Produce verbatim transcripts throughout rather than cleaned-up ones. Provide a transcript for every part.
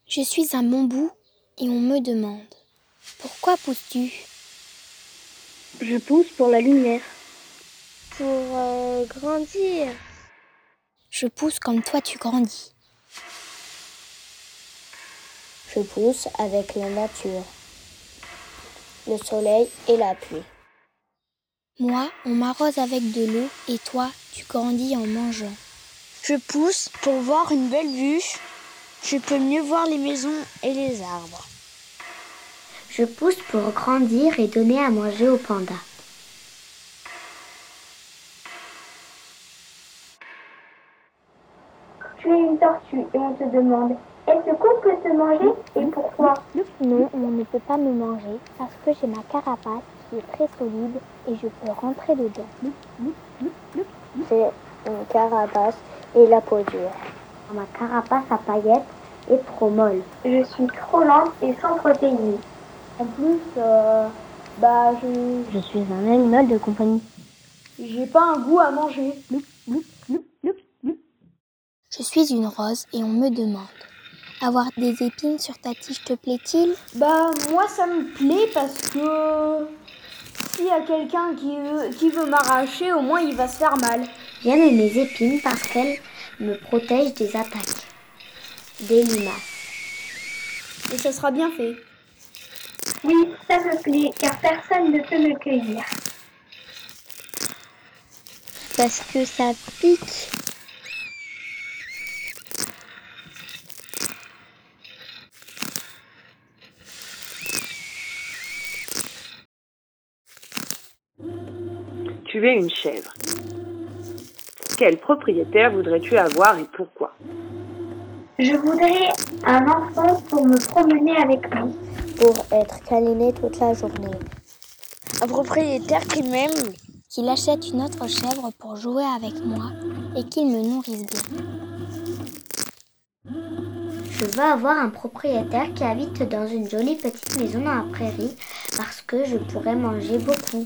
Je suis un bambou et on me demande « Pourquoi pousses-tu » Je pousse pour la lumière. Pour euh, grandir. Je pousse comme toi tu grandis. Je pousse avec la nature, le soleil et la pluie. Moi, on m'arrose avec de l'eau et toi, tu grandis en mangeant. Je pousse pour voir une belle vue. Je peux mieux voir les maisons et les arbres. Je pousse pour grandir et donner à manger aux pandas. Tu es une tortue et on te demande « Est-ce qu'on peut te manger et pourquoi ?» Non, on ne peut pas me manger parce que j'ai ma carapace qui est très solide et je peux rentrer dedans. J'ai une carapace et la peau dure. Ma carapace à paillettes est trop molle. Je suis trop lente et sans protéines. En plus, euh, bah je... Je suis un animal de compagnie. J'ai pas un goût à manger. Je suis une rose et on me demande « Avoir des épines sur ta tige te plaît-il » Bah moi ça me plaît parce que s'il y a quelqu'un qui veut, qui veut m'arracher, au moins il va se faire mal. J'aime mes épines parce qu'elles me protègent des attaques, des limaces. Et ça sera bien fait. Oui, ça me plaît car personne ne peut me cueillir. Parce que ça pique. Tu es une chèvre. Quel propriétaire voudrais-tu avoir et pourquoi ? Je voudrais un enfant pour me promener avec lui. Pour être câliné toute la journée. Un propriétaire qui m'aime. Qu'il achète une autre chèvre pour jouer avec moi et qu'il me nourrisse bien. Je veux avoir un propriétaire qui habite dans une jolie petite maison dans la prairie parce que je pourrais manger beaucoup.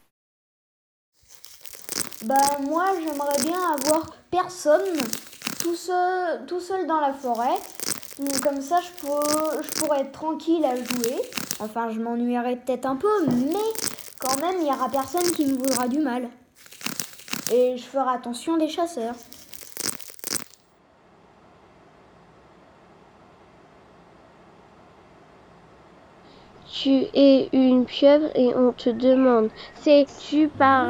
Bah moi j'aimerais bien avoir personne, tout seul, tout seul dans la forêt. Donc, comme ça je, peux, je pourrais être tranquille à jouer. Enfin je m'ennuierai peut-être un peu, mais quand même il n'y aura personne qui me voudra du mal. Et je ferai attention des chasseurs. Tu es une pieuvre et on te demande « Sais-tu parler ?»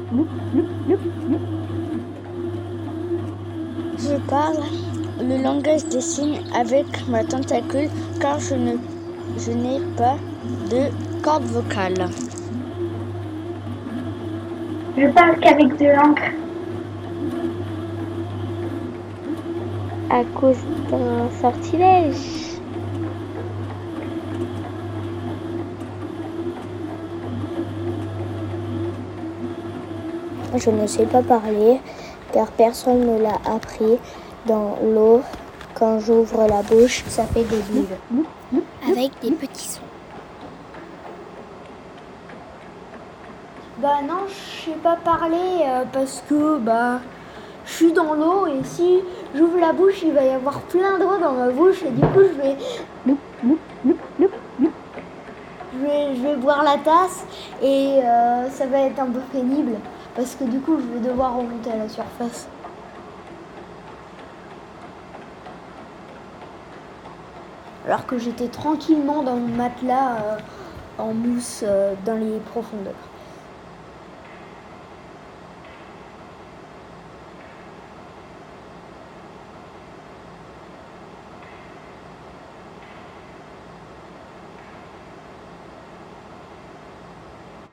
Je parle le langage des signes avec ma tentacule car je ne, je n'ai pas de corde vocale. Je parle qu'avec de l'encre. À cause d'un sortilège. Je ne sais pas parler car personne ne me l'a appris. Dans l'eau, quand j'ouvre la bouche, ça fait des bulles. Avec des petits sons. Bah non, je sais pas parler euh, parce que bah je suis dans l'eau et si j'ouvre la bouche, il va y avoir plein d'eau dans ma bouche et du coup je vais je vais, je vais boire la tasse et euh, ça va être un peu pénible parce que du coup je vais devoir remonter à la surface. Alors que j'étais tranquillement dans mon matelas euh, en mousse euh, dans les profondeurs.